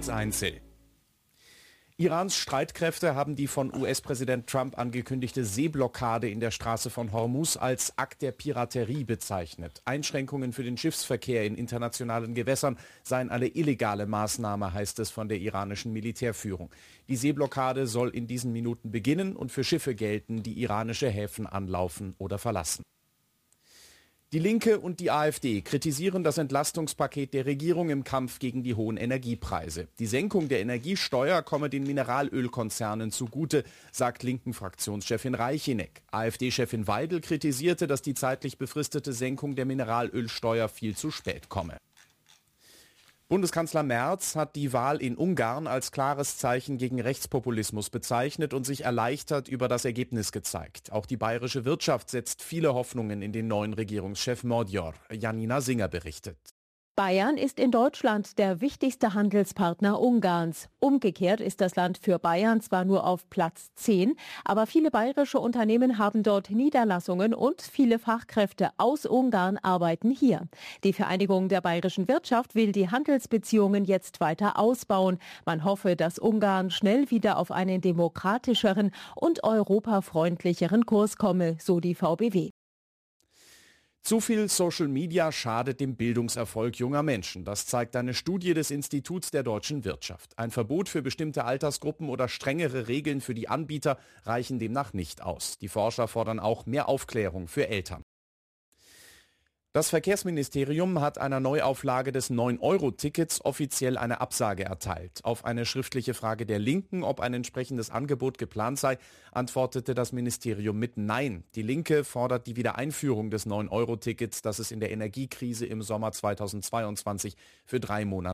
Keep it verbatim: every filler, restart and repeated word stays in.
Moritz Einzel. Irans Streitkräfte haben die von U S-Präsident Trump angekündigte Seeblockade in der Straße von Hormuz als Akt der Piraterie bezeichnet. Einschränkungen für den Schiffsverkehr in internationalen Gewässern seien eine illegale Maßnahme, heißt es von der iranischen Militärführung. Die Seeblockade soll in diesen Minuten beginnen und für Schiffe gelten, die iranische Häfen anlaufen oder verlassen. Die Linke und die AfD kritisieren das Entlastungspaket der Regierung im Kampf gegen die hohen Energiepreise. Die Senkung der Energiesteuer komme den Mineralölkonzernen zugute, sagt Linken-Fraktionschefin Reicheneck. AfD-Chefin Weidel kritisierte, dass die zeitlich befristete Senkung der Mineralölsteuer viel zu spät komme. Bundeskanzler Merz hat die Wahl in Ungarn als klares Zeichen gegen Rechtspopulismus bezeichnet und sich erleichtert über das Ergebnis gezeigt. Auch die bayerische Wirtschaft setzt viele Hoffnungen in den neuen Regierungschef Magyar. Janina Singer berichtet. Bayern ist in Deutschland der wichtigste Handelspartner Ungarns. Umgekehrt ist das Land für Bayern zwar nur auf Platz zehn, aber viele bayerische Unternehmen haben dort Niederlassungen und viele Fachkräfte aus Ungarn arbeiten hier. Die Vereinigung der bayerischen Wirtschaft will die Handelsbeziehungen jetzt weiter ausbauen. Man hoffe, dass Ungarn schnell wieder auf einen demokratischeren und europafreundlicheren Kurs komme, so die V B W. Zu viel Social Media schadet dem Bildungserfolg junger Menschen. Das zeigt eine Studie des Instituts der deutschen Wirtschaft. Ein Verbot für bestimmte Altersgruppen oder strengere Regeln für die Anbieter reichen demnach nicht aus. Die Forscher fordern auch mehr Aufklärung für Eltern. Das Verkehrsministerium hat einer Neuauflage des neun Euro Tickets offiziell eine Absage erteilt. Auf eine schriftliche Frage der Linken, ob ein entsprechendes Angebot geplant sei, antwortete das Ministerium mit Nein. Die Linke fordert die Wiedereinführung des neun Euro Tickets, das es in der Energiekrise im Sommer zweitausendzweiundzwanzig für drei Monate